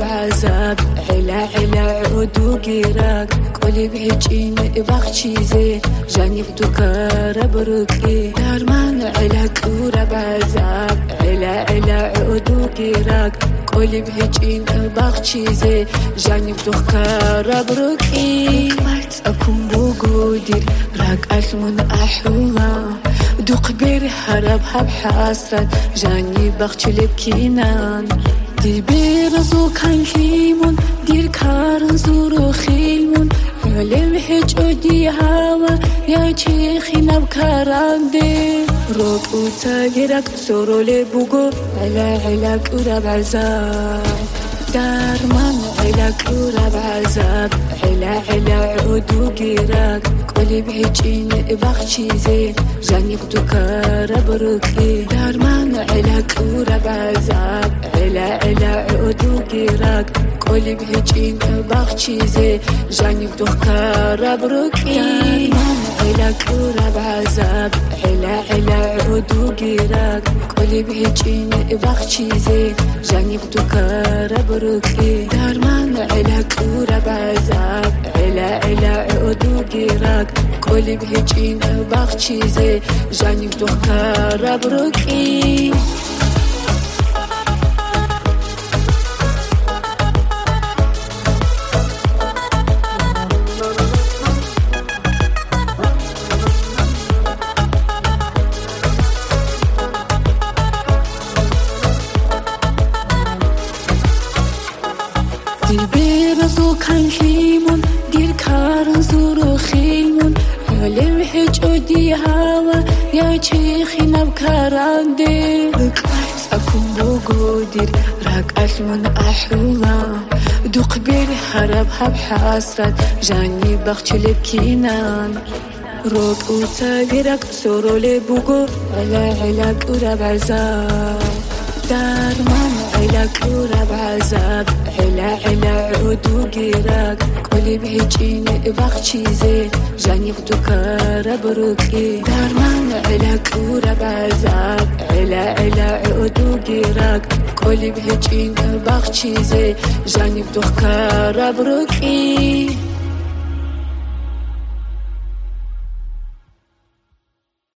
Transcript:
بعذاب علا عود وقراك قولي بهجين اباخ چیزه جانی بدو کار برکی درمان علا کورا بعذاب علا عود وقراك قولي بهجين اباخ چیزه جانی بدو کار برکی مرت اكون بوجودي راك ألمون أحولا دوق بير هرب هب حسرت جاني بخش لبكينان دي بيرزو كان ليمون دير كارن زورو خيلمون علم هج أدي هوا يا شيخي نبكاران دي روك وتاجرك سورو لبوغو علا كورا بعذاب درمان علا كورا بعذاب علا عود وقراك قولي بهجين اباخ چیزه جانی بدو کار برکی درمان علا کورا بعذاب علا عود وقراك قولي بهجين اباخ چیزه جانی بدو کار برکی درمان علا کورا بعذاب علا عود وقراك قولي بهجين اباخ چیزه جانی بدو کار برکی درمان علا کورا بعذاب علا عود وقراك قولي بهجين باخ چیزه جانی بدو کار برکی دي بيرزو كان ليمون دير كارن زورو خيلمون علم هج أدي هوا يا شيخي نبكاران دي بقيت أكون بوجودي راك ألمون أحولا دوق بير هرب هب حسرت جاني بخش لبكينان روك وتاجرك سورو لبوغو علا كورا بعذاب درمان علا كورا بعذاب علا عود وقراك قولي بهجين اباخ چیزه جانی بدو کار برکی درمان علا كورا بعذاب علا عود وقراك قولي بهجين اباخ چیزه جانی بدو کار برکی